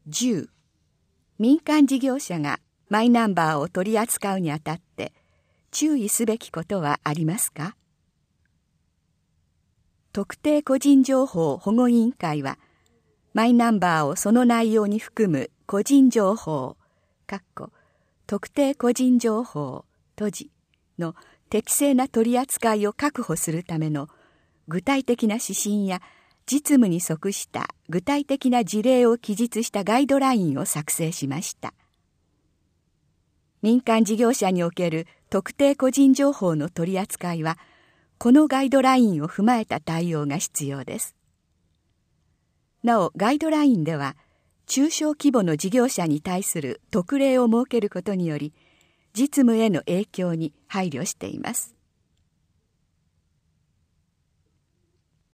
10、民間事業者がマイナンバーを取り扱うにあたって注意すべきことはありますか？特定個人情報保護委員会は、マイナンバーをその内容に含む個人情報特定個人情報の適正な取り扱いを確保するための具体的な指針や実務に即した具体的な事例を記述したガイドラインを作成しました。民間事業者における特定個人情報の取り扱いは、このガイドラインを踏まえた対応が必要です。なお、ガイドラインでは、中小規模の事業者に対する特例を設けることにより、実務への影響に配慮しています。